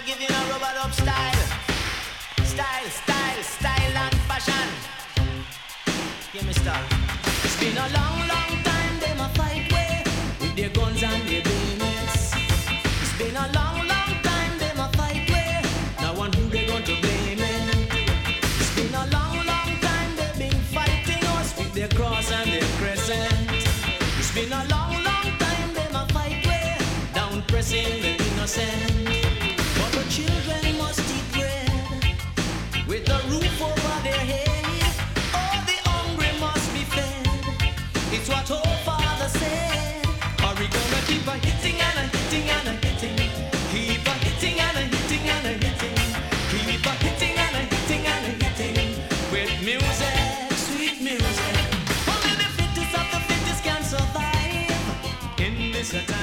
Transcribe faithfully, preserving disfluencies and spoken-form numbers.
give you a rubber up style. Style, style, style and fashion. Give me style. It's been a long, long time them a fight way with their guns and their bayonets. It's been a long, long time them a fight way. Now one who they going to blame it. It's been a long, long time they've been fighting us with their cross and their crescent. It's been a long, long time them a fight way down pressing the innocent. But the children must eat bread with a roof over their head. All the hungry must be fed. It's what our father said. Are we gonna keep a hitting and a hitting and a hitting? Keep a hitting and a hitting and a hitting. Keep a hitting and a hitting and a hitting. With music, sweet music. Only the fittest of the fittest can survive in this time.